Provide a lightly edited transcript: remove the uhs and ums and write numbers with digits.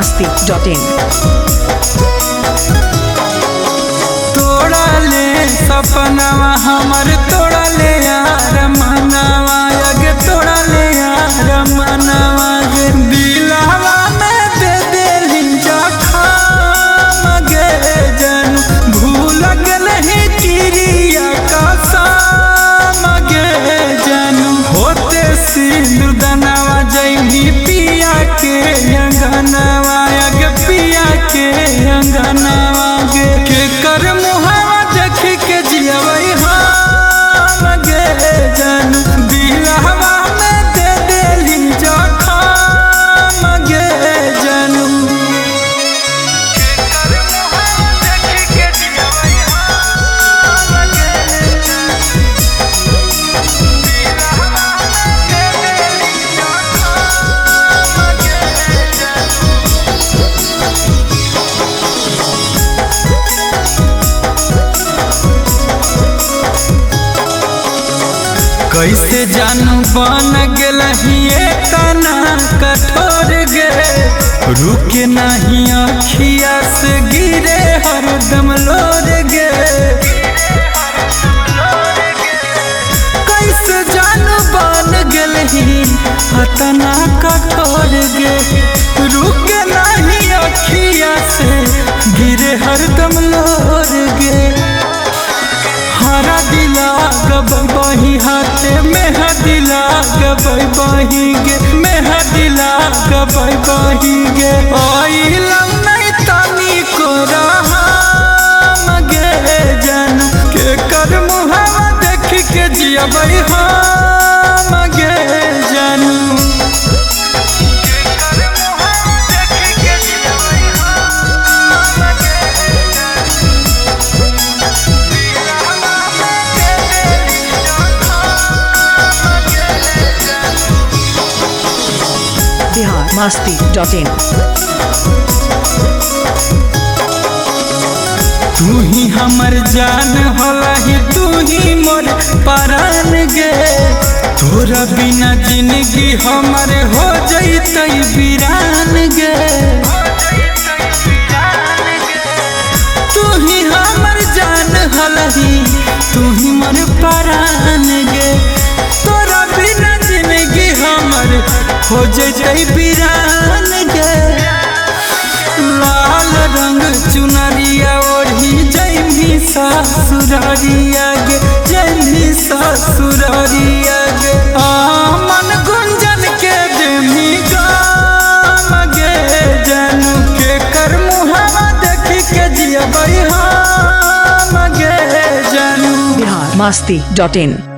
biharmasti.in तोड़ा ले सपनावा हमर तोड़ा ले यार मनवा अगे तोड़ा ले यार मनवा गे दिलावा में दे दिल जखम गे जन भूल गल ही चिड़िया कसम गे जन होते सिंदूर दनवा जैनी पिया के अंगनवा अगे पिया के अंगनवा गे के कर मुहावा देख के जियवई हम गे जन दिलवा में दे देली जखम गे जन के कर मुहावा देख के जियवई हम गे जन दिलवा में दे देली जखम गे जन कैसे जानू बन गेल तना कठोर गे रुके नहीं अखिया से गिरे हरदम लोर गे कैसे जानू बन गेल तना कठोर गे रुके नहीं अखिया से गिरे हरदम लोर गे हरा दिला गबही हाथे में दिला गबही गे में दिला गबही गे आइलम नहीं तानी को रहा गे जन के कर मुहावा देख के जियबई हम गे जन biharmasti.in तू ही हमर जान होलही तू ही मोर परान गे तोरा बिना जिंदगी हमर हो जैतै वीरान गे तू ही हमर जान होलही तू ही मोर परान गे तोरा बिना जिंदगी हमर हो जैतै वीरान गे लाल रंग चुनरिया ओढ़ी जैमी ससुरारिया गे जैमी ससुरारिया गे मन गुंजन के देमी गाम गे जनू के कर मुहावा देख के जियबई हम गे जनू biharmasti.in